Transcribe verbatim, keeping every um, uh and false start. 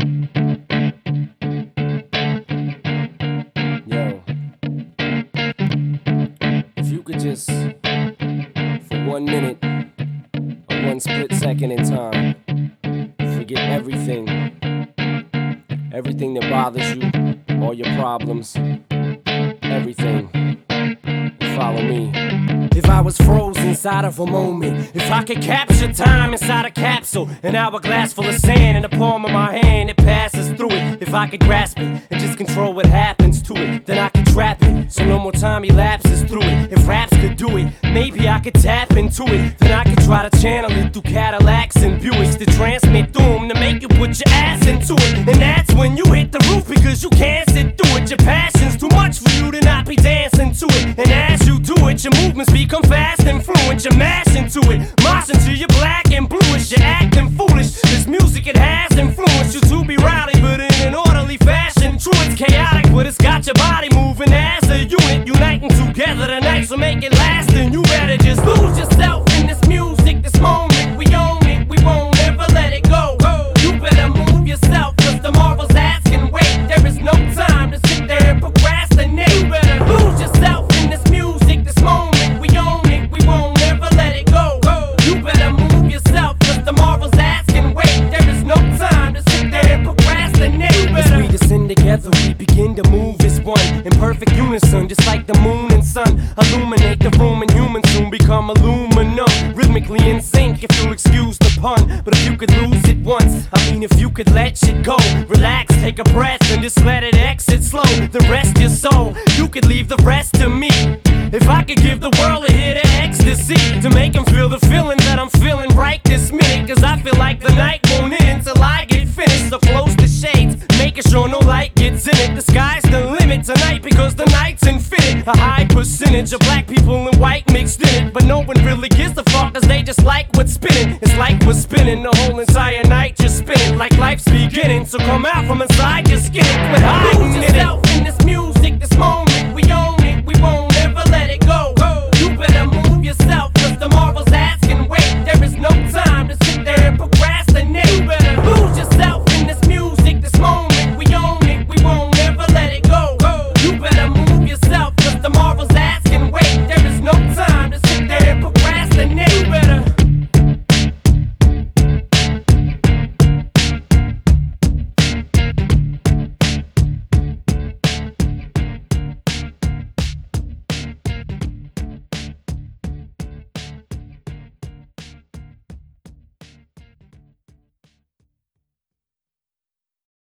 Yo, if you could just, for one minute, or one split second in time, forget everything, everything that bothers you, all your problems, everything, and follow me. If I was frozen inside of a moment, if I could capture time inside a capsule, an hourglass full of sand in the palm of my hand, it passes through it. If I could grasp it and just control what happens to it, then I could trap it, so no more time elapses through it. If raps could do it, maybe I could tap into it, then I could try to channel it through Cadillacs and Buicks to transmit through them, to make you put your ass into it. And that's when you hit the roof, because you can't sit through it. Your passion's too much for you to not be dancing to it. And as you do it, your movements become fast and fluent. You mash into it, mosh into your black and bluish. You're acting foolish. This music, it has influenced you to be rowdy, but in an orderly fashion. True, it's chaotic, but it's got your body moving as a unit, uniting together tonight, so make it last. And you better just lose yourself in this music, this moment. We own it, we won't ever let it go. You better move yourself, cause tomorrow's asking wait. There is no time to sit there and procrastinate. You better lose yourself in this music, this moment. We own it, we won't ever let it go. You better move yourself, cause tomorrow's asking wait. There is no time to sit there and procrastinate. You better. As we descend together, we begin to move as one, in perfect unison, just like the moon and sun. Illuminate the room, and humans soon become aluminum, rhythmically in sync, if you'll excuse the pun. But if you could lose it once, I mean if you could let shit go, relax, take a breath, and just let it exit slow. The rest your soul, you could leave the rest to me. If I could give the world a hit of ecstasy, to make them feel the feeling that I'm feeling right this minute. Cause I feel like the night won't end until I get finished. So close the shades, making sure no light gets in it. The sky's the limit tonight, because the night's infinite. A high percentage of black people and white mixed in it, but no one really gives a fuck, cause they just like what's spinning. It's like we're spinning the whole entire night, just spinning like life's beginning. So come out from inside your skin, quit hiding in it.